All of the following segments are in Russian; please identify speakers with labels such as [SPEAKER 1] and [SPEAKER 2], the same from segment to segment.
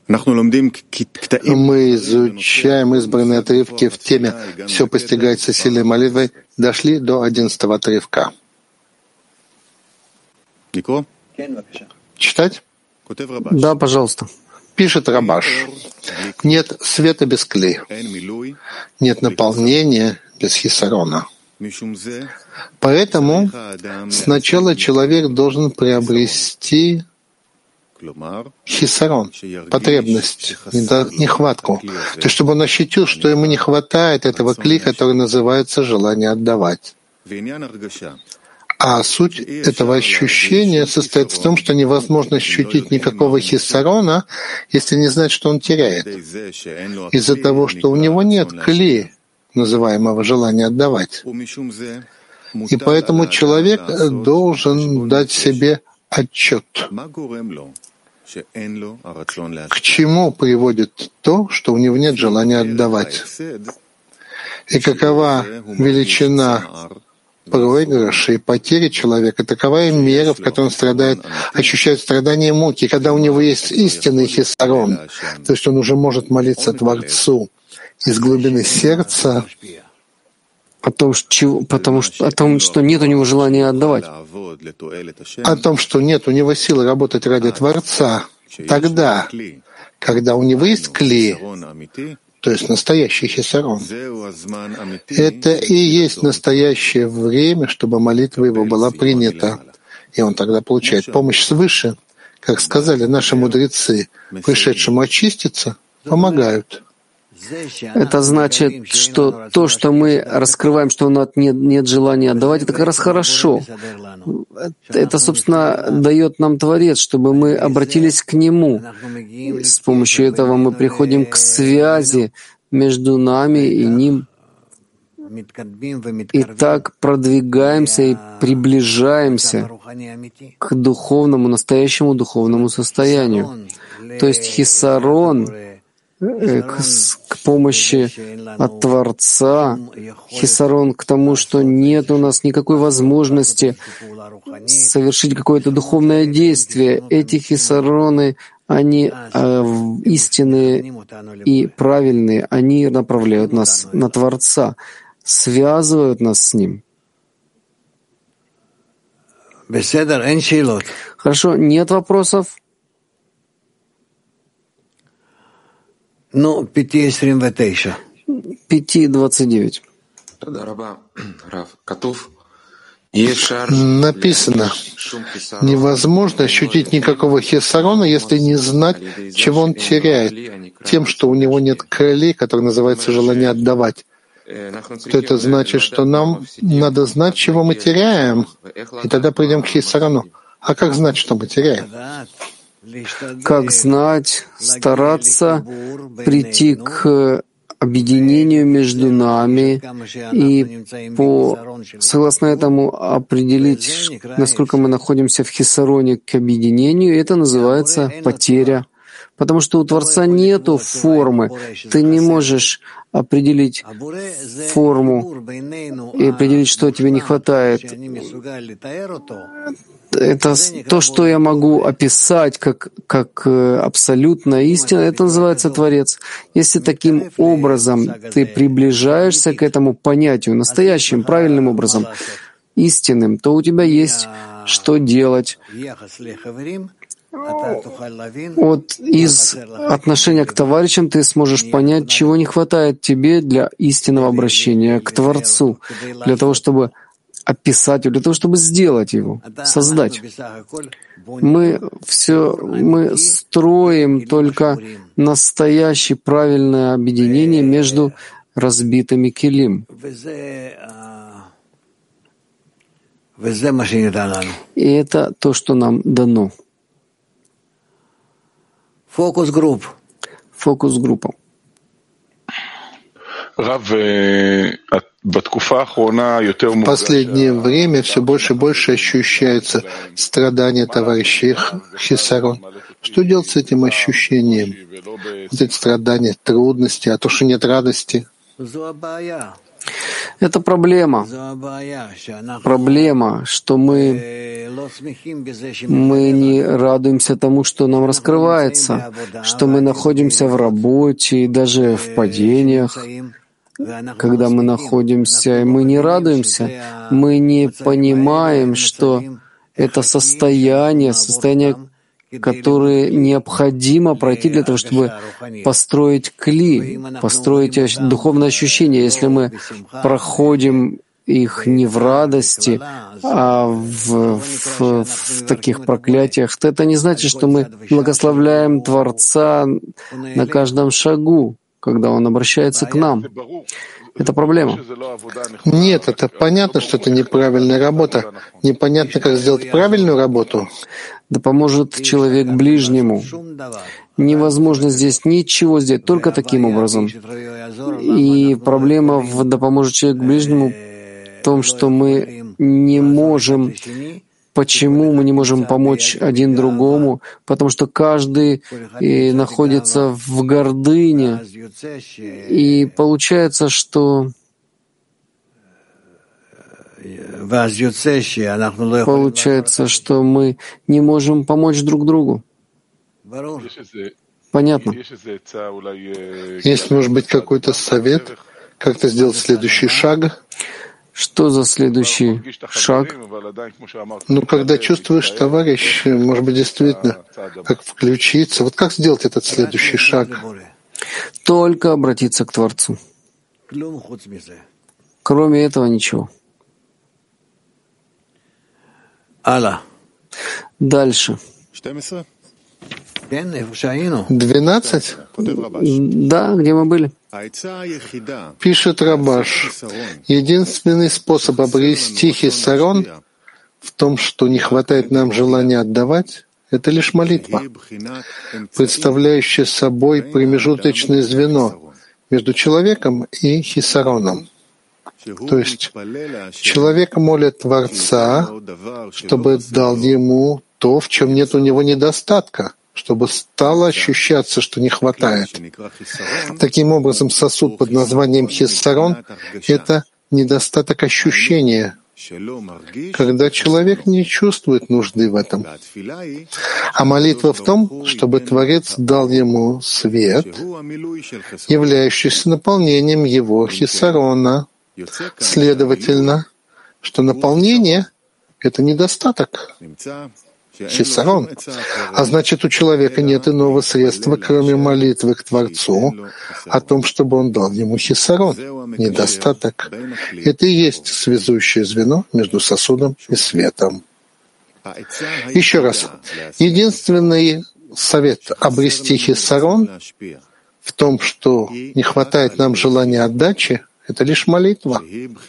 [SPEAKER 1] Мы изучаем избранные отрывки в теме «Все постигается сильной молитвой». Дошли до 11-го отрывка. Читать?
[SPEAKER 2] Да, пожалуйста.
[SPEAKER 1] Пишет Рабаш. Нет света без кли. Нет наполнения без хисарона. Поэтому сначала человек должен приобрести хисарон, потребность, нехватку. То есть, чтобы он ощутил, что ему не хватает этого кли, который называется желание отдавать. А суть этого ощущения состоит в том, что невозможно ощутить никакого хиссарона, если не знать, что он теряет. Из-за того, что у него нет кли, называемого желания отдавать. И поэтому человек должен дать себе отчет. К чему приводит то, что у него нет желания отдавать? И какова величина проигрыша и потери человека, такова мера, в которой он страдает, ощущает страдания и муки, когда у него есть истинный хисарон, то есть он уже может молиться Творцу из глубины сердца,
[SPEAKER 2] о том, что нет у него желания отдавать.
[SPEAKER 1] О том, что нет у него силы работать ради Творца. Тогда, когда у него есть кли, то есть настоящий хисарон, это и есть настоящее время, чтобы молитва его была принята. И он тогда получает помощь свыше. Как сказали наши мудрецы, пришедшему очиститься, помогают.
[SPEAKER 2] Это значит, что то, что мы раскрываем, что у нас нет желания отдавать, это как раз хорошо. Это, собственно, дает нам Творец, чтобы мы обратились к Нему. С помощью этого мы приходим к связи между нами и Ним. И так продвигаемся и приближаемся к духовному, настоящему духовному состоянию. То есть хисарон к помощи от Творца, хисарон к тому, что нет у нас никакой возможности совершить какое-то духовное действие. Эти хисароны, они истинные и правильные, они направляют нас на Творца, связывают нас с Ним. Хорошо, нет вопросов? 5:29.
[SPEAKER 1] Написано, невозможно ощутить никакого хисарона, если не знать, чего он теряет, тем, что у него нет крылей, которые называется желание отдавать. То это значит, что нам надо знать, чего мы теряем, и тогда придем к хисарону. А как знать, что мы теряем?
[SPEAKER 2] Как знать, стараться прийти к объединению между нами и согласно этому определить, насколько мы находимся в хисароне к объединению, и это называется потеря. Потому что у Творца нету формы. Ты не можешь определить форму и определить, что тебе не хватает. Это то, что я могу описать как абсолютная истина, это называется Творец. Если таким образом ты приближаешься к этому понятию, настоящим, правильным образом, истинным, то у тебя есть что делать. Вот из отношения к товарищам ты сможешь понять, чего не хватает тебе для истинного обращения к Творцу, для того, чтобы описать его, для того, чтобы сделать его, создать. Мы строим только настоящее правильное объединение между разбитыми келим. И это то, что нам дано. Фокус-группа.
[SPEAKER 1] В последнее время все больше и больше ощущается страдание товарищей хисарон. Что делать с этим ощущением? Вот эти страдания, трудности, а то, что нет радости.
[SPEAKER 2] Это проблема. Проблема, что мы не радуемся тому, что нам раскрывается, что мы находимся в работе и даже в падениях. Когда мы находимся, и мы не радуемся, мы не понимаем, что это состояние, которое необходимо пройти для того, чтобы построить кли, построить духовное ощущение. Если мы проходим их не в радости, а в таких проклятиях, то это не значит, что мы благословляем Творца на каждом шагу, когда Он обращается к нам. Это проблема.
[SPEAKER 1] Нет, это понятно, что это неправильная работа. Непонятно, как сделать правильную работу.
[SPEAKER 2] Да поможет человек ближнему. Невозможно здесь ничего сделать, только таким образом. И проблема в «да поможет человек ближнему» в том, что мы не можем. Почему мы не можем помочь один другому? Потому что каждый находится в гордыне. И получается, что мы не можем помочь друг другу. Понятно.
[SPEAKER 1] Есть, может быть, какой-то совет, как-то сделать следующий шаг?
[SPEAKER 2] Что за следующий шаг?
[SPEAKER 1] Когда чувствуешь, товарищ, может быть, действительно, как включиться. Вот как сделать этот следующий шаг?
[SPEAKER 2] Только обратиться к Творцу. Кроме этого ничего. Дальше.
[SPEAKER 1] 12?
[SPEAKER 2] Да, где мы были?
[SPEAKER 1] Пишет Рабаш, единственный способ обрести хисарон в том, что не хватает нам желания отдавать, это лишь молитва, представляющая собой промежуточное звено между человеком и хисароном. То есть человек молит Творца, чтобы дал ему то, в чем нет у него недостатка, чтобы стало ощущаться, что не хватает. Таким образом, сосуд под названием хиссарон — это недостаток ощущения, когда человек не чувствует нужды в этом. А молитва в том, чтобы Творец дал ему свет, являющийся наполнением его хиссарона. Следовательно, что наполнение — это недостаток, хиссарон. А значит, у человека нет иного средства, кроме молитвы к Творцу, о том, чтобы он дал ему хиссарон, недостаток. Это и есть связующее звено между сосудом и светом. Еще раз. Единственный совет обрести хиссарон в том, что не хватает нам желания отдачи, это лишь молитва.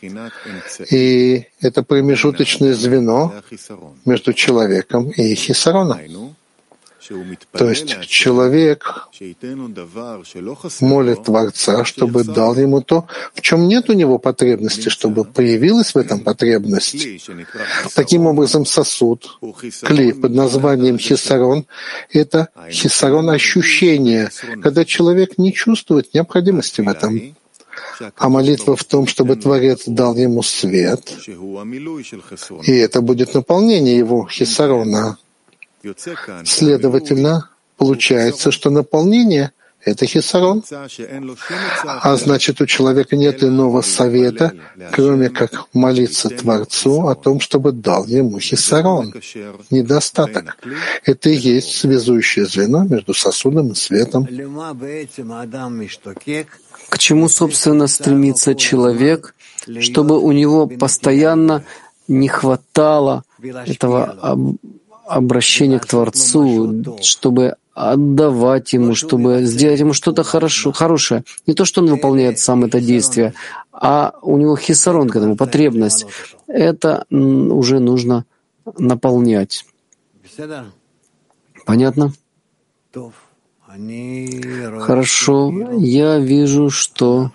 [SPEAKER 1] И это промежуточное звено между человеком и хиссароном. То есть человек молит Творца, чтобы дал ему то, в чем нет у него потребности, чтобы появилась в этом потребность. Таким образом, сосуд, кли под названием хиссарон — это хиссарон ощущения, когда человек не чувствует необходимости в этом. А молитва в том, чтобы Творец дал ему свет, и это будет наполнение его хиссарона. Следовательно, получается, что наполнение — это хиссарон. А значит, у человека нет иного совета, кроме как молиться Творцу о том, чтобы дал ему хиссарон, недостаток. Это и есть связующее звено между сосудом и светом.
[SPEAKER 2] К чему, собственно, стремится человек, чтобы у него постоянно не хватало этого обращения к Творцу, чтобы отдавать ему, чтобы сделать ему что-то хорошее. Не то, что он выполняет сам это действие, а у него хиссарон к этому, потребность. Это уже нужно наполнять. Понятно? Хорошо. Я вижу, что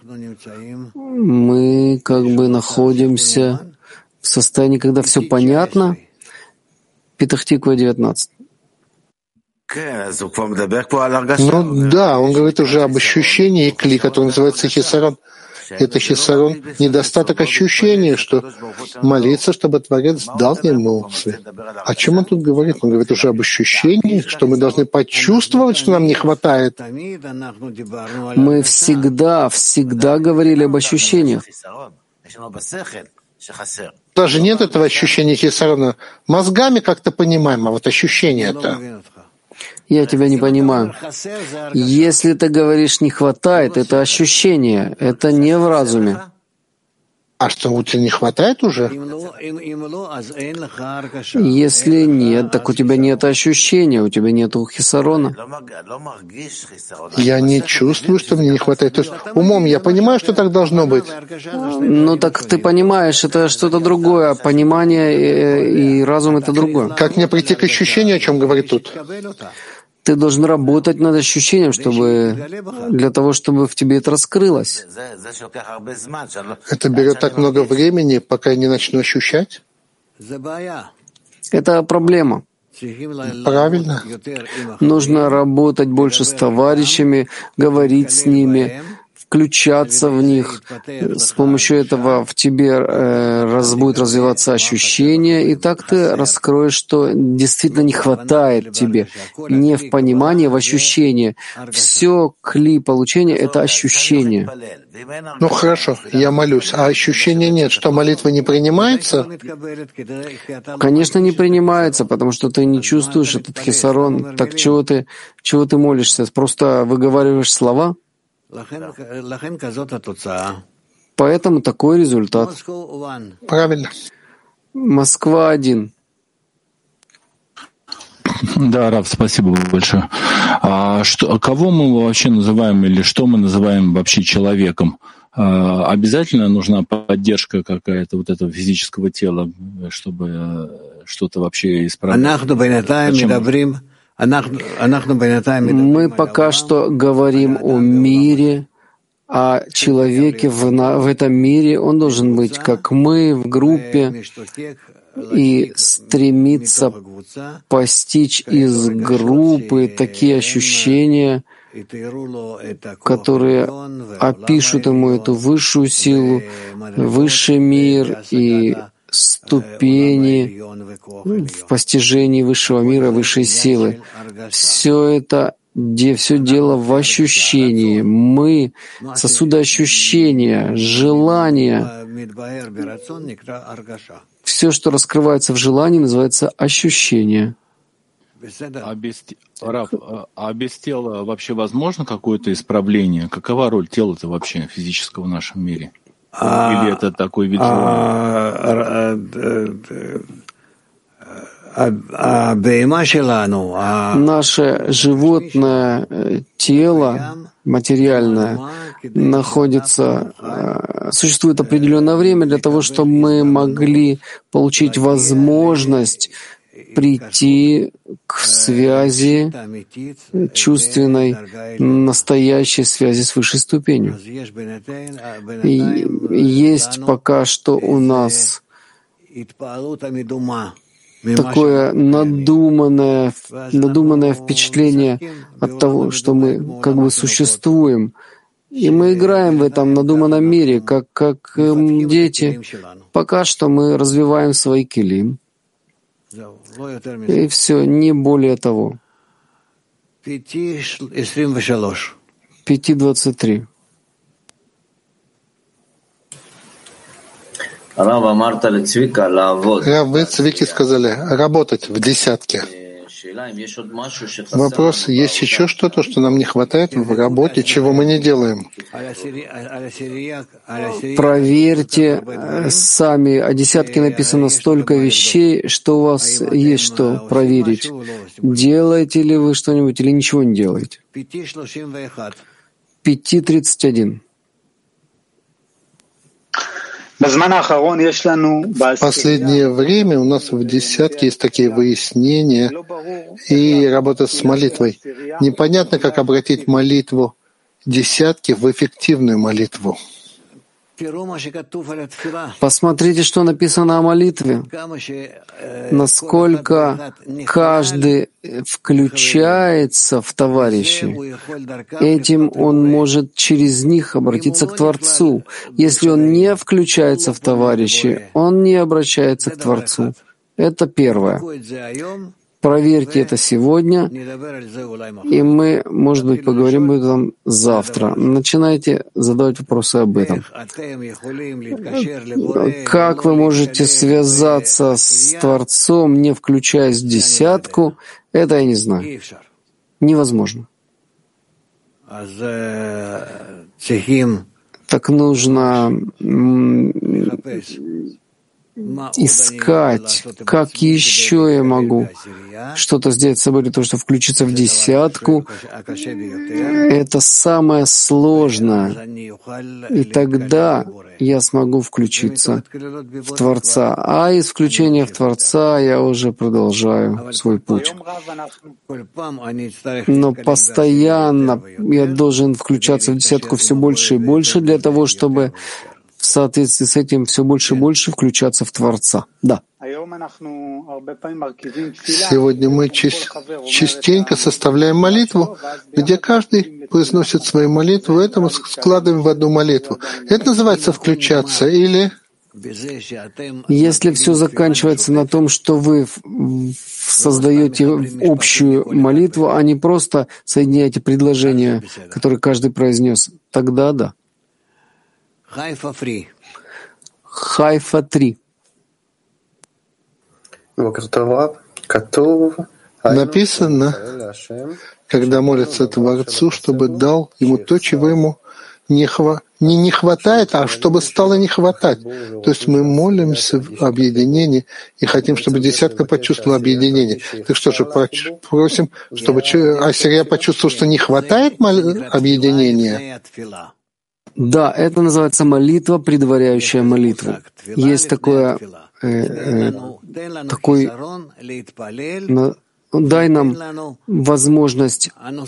[SPEAKER 2] мы как бы находимся в состоянии, когда все понятно. Петах-Тиква, 19.
[SPEAKER 1] Ну да, он говорит уже об ощущении кли, который называется хиссарон. Это хисарон, недостаток ощущения, что молиться, чтобы Творец дал эмоции. О чем он тут говорит? Он говорит уже об ощущениях, что мы должны почувствовать, что нам не хватает.
[SPEAKER 2] Мы всегда говорили об ощущениях.
[SPEAKER 1] Даже нет этого ощущения хисарона. Мозгами как-то понимаем, а вот ощущение-то...
[SPEAKER 2] Я тебя не понимаю. Если ты говоришь «не хватает», это ощущение, это не в разуме.
[SPEAKER 1] А что, у тебя не хватает уже?
[SPEAKER 2] Если нет, так у тебя нет ощущения, у тебя нет хисарона.
[SPEAKER 1] Я не чувствую, что мне не хватает. То есть умом я понимаю, что так должно быть.
[SPEAKER 2] Ну так ты понимаешь, это что-то другое. Понимание и разум — это другое.
[SPEAKER 1] Как мне прийти к ощущению, о чем говорит тут?
[SPEAKER 2] Ты должен работать над ощущением, для того, чтобы в тебе это раскрылось.
[SPEAKER 1] Это берет так много времени, пока я не начну ощущать?
[SPEAKER 2] Это проблема.
[SPEAKER 1] Правильно.
[SPEAKER 2] Нужно работать больше с товарищами, говорить с ними, включаться в них. С помощью этого в тебе будет развиваться ощущение, и так ты раскроешь, что действительно не хватает тебе. Не в понимании, в ощущении. Все кли получения — это ощущение.
[SPEAKER 1] Ну хорошо, я молюсь, а ощущения нет. Что, молитва не принимается?
[SPEAKER 2] Конечно, не принимается, потому что ты не чувствуешь этот хисарон. Так чего ты молишься? Просто выговариваешь слова? Поэтому такой результат.
[SPEAKER 1] Правильно.
[SPEAKER 2] Москва-1.
[SPEAKER 3] Да, Рав, спасибо большое. Кого мы вообще называем или что мы называем вообще человеком? Обязательно нужна поддержка какая-то вот этого физического тела, чтобы что-то вообще исправить?
[SPEAKER 2] Мы пока что говорим о мире, о человеке в этом мире. Он должен быть, как мы, в группе, и стремиться постичь из группы такие ощущения, которые опишут ему эту высшую силу, высший мир и ступени в постижении высшего мира, высшей силы. Все дело в ощущении. Мы — сосуды ощущения, желания. Все, что раскрывается в желании, называется ощущение.
[SPEAKER 3] А без тела вообще возможно какое-то исправление? Какова роль тела-то вообще физического в нашем мире? Или это такой вид желания?
[SPEAKER 2] Наше животное тело, материальное, существует определенное время для того, чтобы мы могли получить возможность прийти к связи чувственной, настоящей связи с высшей ступенью. И есть пока что у нас такое надуманное впечатление от того, что мы как бы существуем. И мы играем в этом надуманном мире, как дети. Пока что мы развиваем свои келим. И все, не более того. 5:23.
[SPEAKER 1] Вы, Цвики, сказали работать в десятке. Вопрос, есть еще что-то, что нам не хватает в работе, чего мы не делаем?
[SPEAKER 2] Проверьте сами. О десятке написано столько вещей, что у вас есть что проверить. Делаете ли вы что-нибудь или ничего не делаете? 5:31.
[SPEAKER 1] В последнее время у нас в десятке есть такие выяснения и работа с молитвой. Непонятно, как обратить молитву десятки в эффективную молитву.
[SPEAKER 2] Посмотрите, что написано о молитве. Насколько каждый включается в товарищей, этим он может через них обратиться к Творцу. Если он не включается в товарищей, он не обращается к Творцу. Это первое. Проверьте это сегодня, и мы, может быть, поговорим об этом завтра. Начинайте задавать вопросы об этом. Как вы можете связаться с Творцом, не включаясь в десятку, это я не знаю. Невозможно. Так нужно искать, как еще я могу что-то сделать с собой для того, чтобы включиться в десятку. Это самое сложное. И тогда я смогу включиться в Творца. А из включения в Творца я уже продолжаю свой путь. Но постоянно я должен включаться в десятку все больше и больше для того, чтобы в соответствии с этим все больше и больше включаться в Творца. Да.
[SPEAKER 1] Сегодня мы частенько составляем молитву, где каждый произносит свою молитву, это мы складываем в одну молитву. Это называется включаться или...
[SPEAKER 2] Если все заканчивается на том, что вы создаете общую молитву, а не просто соединяете предложения, которые каждый произнес, тогда да. Хайфа 3.
[SPEAKER 1] Написано, когда молится Творцу, чтобы дал ему то, чего ему не хватает, а чтобы стало не хватать. То есть мы молимся в объединении и хотим, чтобы десятка почувствовала объединение. Так что же, просим, чтобы Асирия почувствовал, что не хватает объединения?
[SPEAKER 2] Да, это называется молитва, предваряющая молитву. Есть такой дай нам возможность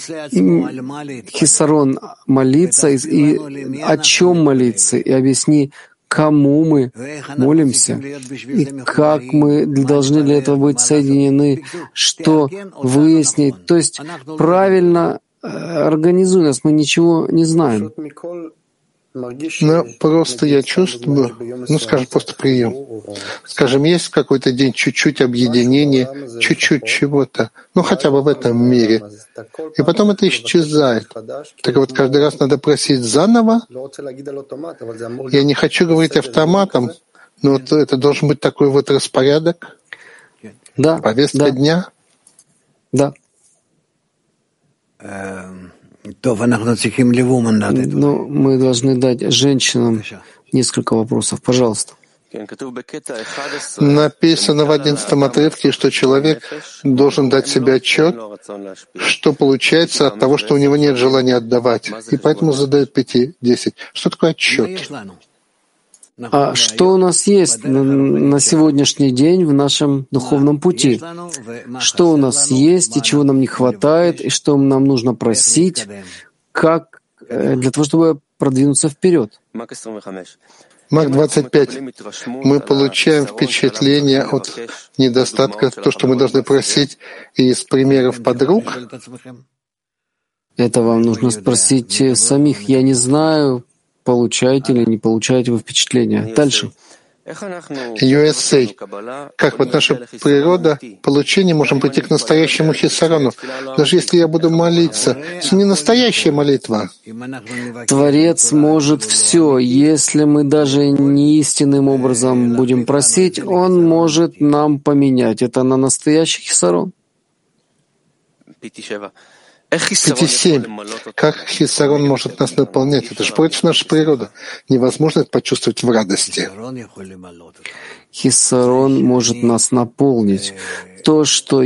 [SPEAKER 2] хисарон молиться и о чем молиться, и объясни, кому мы молимся, и как мы должны для этого быть соединены, что выяснить. То есть правильно организуй нас, мы ничего не знаем.
[SPEAKER 1] Но просто я чувствую, скажем, просто прием. Скажем, есть какой-то день чуть-чуть объединения, чуть-чуть чего-то, хотя бы в этом мире. И потом это исчезает. Так вот, каждый раз надо просить заново. Я не хочу говорить автоматом, но вот это должен быть такой вот распорядок,
[SPEAKER 2] да,
[SPEAKER 1] повестка дня.
[SPEAKER 2] Да. Но мы должны дать женщинам несколько вопросов. Пожалуйста.
[SPEAKER 1] Написано в 11 отрывке, что человек должен дать себе отчет, что получается от того, что у него нет желания отдавать. И поэтому задают 5-10. Что такое отчет?
[SPEAKER 2] А что у нас есть на сегодняшний день в нашем духовном пути? Что у нас есть и чего нам не хватает, и что нам нужно просить, как для того, чтобы продвинуться вперед?
[SPEAKER 1] Мак 25. Мы получаем впечатление от недостатка, то, что мы должны просить из примеров подруг.
[SPEAKER 2] Это вам нужно спросить самих. Я не знаю, получаете или не получаете вы впечатление. Дальше.
[SPEAKER 1] USA. Как вот наша природа, получение, можем прийти к настоящему хисарону. Даже если я буду молиться, это не настоящая молитва.
[SPEAKER 2] Творец может все. Если мы даже не истинным образом будем просить, Он может нам поменять. Это на настоящий хисарон.
[SPEAKER 1] 5-7. Как хисарон может нас наполнять? Это же против нашей природы. Невозможно это почувствовать в радости.
[SPEAKER 2] Хисарон может нас наполнить. То, что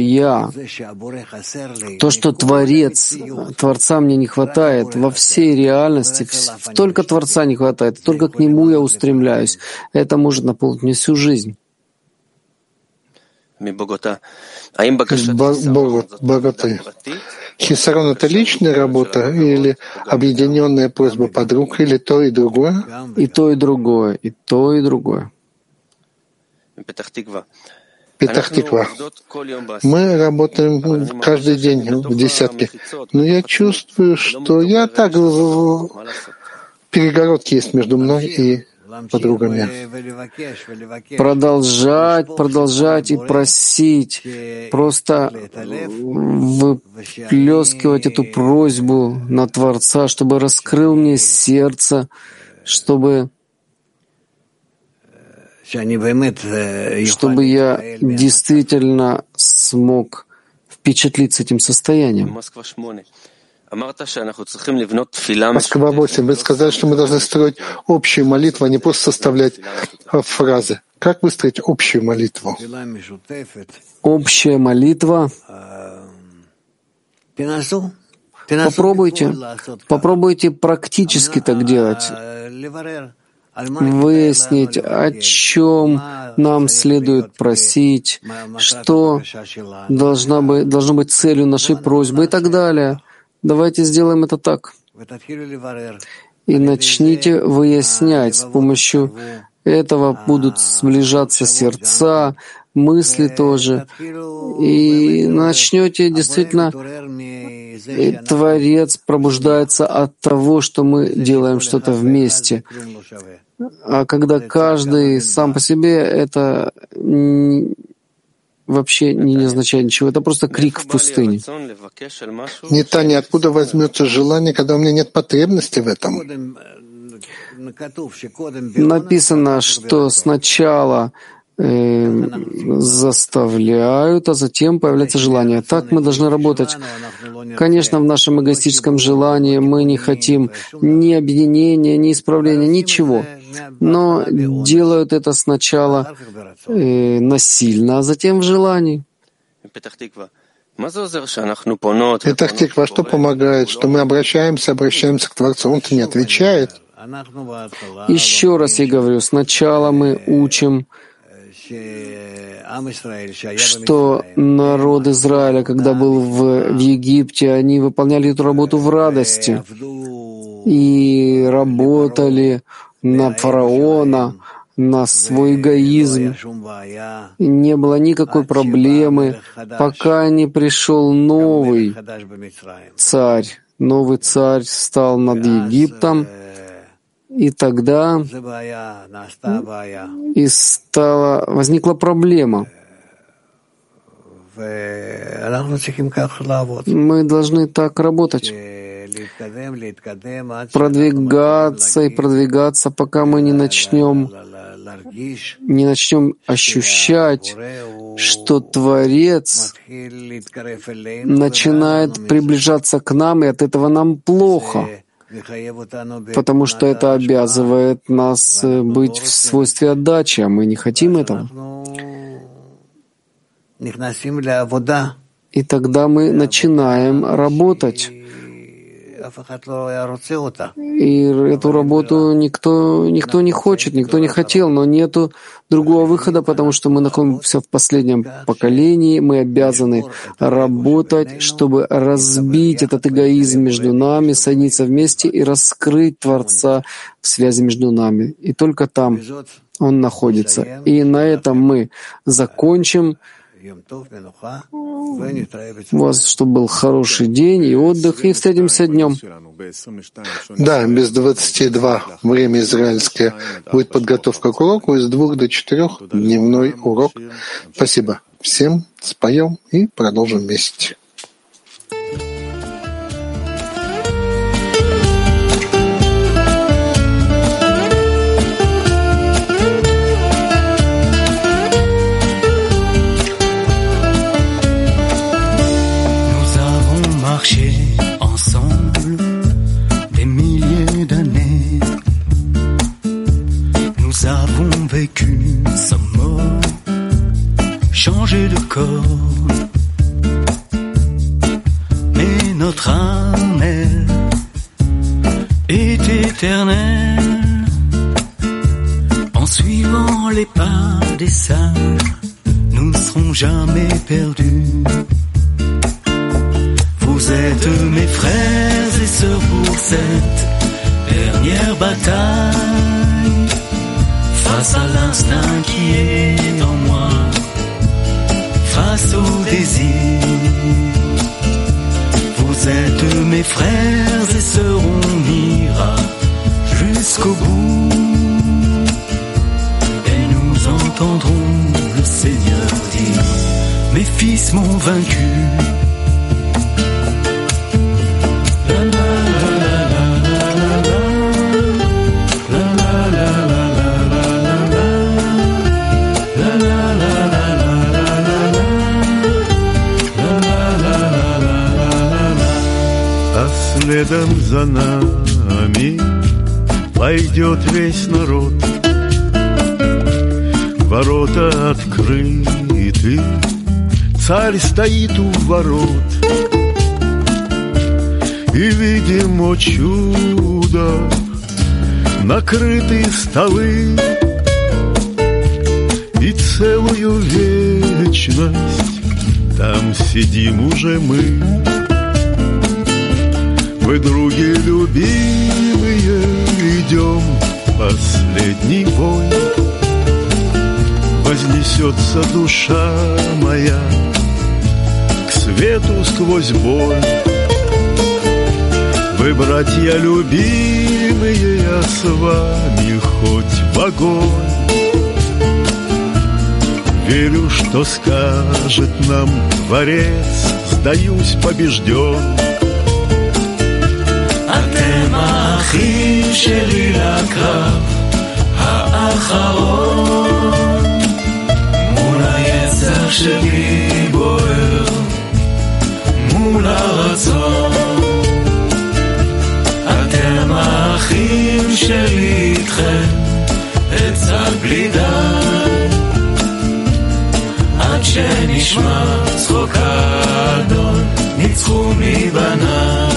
[SPEAKER 2] Творца мне не хватает, во всей реальности, только Творца не хватает, только к Нему я устремляюсь. Это может наполнить мне всю жизнь.
[SPEAKER 1] Боготы. Хисарон — это личная работа или объединенная просьба подруг, или то и другое?
[SPEAKER 2] И то, и другое, и то, и другое.
[SPEAKER 1] Петах-Тиква. Мы работаем каждый день в десятке. Но я чувствую, что я так... Перегородки есть между мной и подругами.
[SPEAKER 2] Продолжать и просить, просто выплескивать эту просьбу на Творца, чтобы раскрыл мне сердце, чтобы я действительно смог впечатлиться этим состоянием.
[SPEAKER 1] Москва 8. Вы сказали, что мы должны строить общую молитву, а не просто составлять фразы. Как выстроить общую молитву?
[SPEAKER 2] Общая молитва. Попробуйте практически так делать. Выяснить, о чем нам следует просить, что должно быть целью нашей просьбы и так далее. Давайте сделаем это так. И начните выяснять. С помощью этого будут сближаться сердца, мысли тоже. И начнете действительно... И Творец пробуждается от того, что мы делаем что-то вместе. А когда каждый сам по себе, это вообще не означает ничего. Это просто крик в пустыне.
[SPEAKER 1] Таня, откуда возьмется желание, когда у меня нет потребности в этом?
[SPEAKER 2] Написано, что сначала заставляют, а затем появляется желание. Так мы должны работать. Конечно, в нашем эгоистическом желании мы не хотим ни объединения, ни исправления, ничего. Но делают это сначала насильно, а затем в желании.
[SPEAKER 1] Петах-Тиква, что помогает? Что мы обращаемся к Творцу, Он-то не отвечает.
[SPEAKER 2] Еще раз я говорю, сначала мы учим, что народ Израиля, когда был в Египте, они выполняли эту работу в радости и работали на фараона, на свой эгоизм. И не было никакой проблемы, пока не пришел новый царь. Новый царь стал над Египтом, и тогда возникла проблема. Мы должны так работать. Продвигаться и продвигаться, пока мы не начнем ощущать, что Творец начинает приближаться к нам, и от этого нам плохо. Потому что это обязывает нас быть в свойстве отдачи, а мы не хотим этого. И тогда мы начинаем работать. И эту работу никто не хочет, никто не хотел, но нету другого выхода, потому что мы находимся в последнем поколении, мы обязаны работать, чтобы разбить этот эгоизм между нами, соединиться вместе и раскрыть Творца в связи между нами. И только там Он находится. И на этом мы закончим. У вас, чтобы был хороший день и отдых, и встретимся днем.
[SPEAKER 1] Да, без 22 время израильское будет подготовка к уроку, из 2 до 4 дневной урок. Спасибо всем, споем и продолжим вместе.
[SPEAKER 4] Marcher ensemble des milliers d'années. Nous avons vécu sans mort, changé de corps. Mais notre âme, elle, est éternelle. En suivant les pas des sages, nous ne serons jamais perdus. Vous êtes mes frères et sœurs pour cette dernière bataille, face à l'instinct qui est en moi, face au désir. Vous êtes mes frères et sœurs, on ira jusqu'au bout, et nous entendrons le Seigneur dire: mes fils m'ont vaincu.
[SPEAKER 5] Следом за нами пойдет весь народ. Ворота открыты, царь стоит у ворот. И видим, о чудо, накрыты столы, и целую вечность там сидим уже мы. Мы, други любимые, идем последний бой. Вознесется душа моя к свету сквозь боль. Вы, братья любимые, я с вами хоть в огонь. Верю, что скажет нам Творец: сдаюсь побежден.
[SPEAKER 4] אתם האחים שלי לקרב האחרון, מול היצר שלי בוער, מול הרצון. אתם האחים שלי איתכם בצד בלי די, עד שנשמע צחוק האדון, ניצחו מבניי.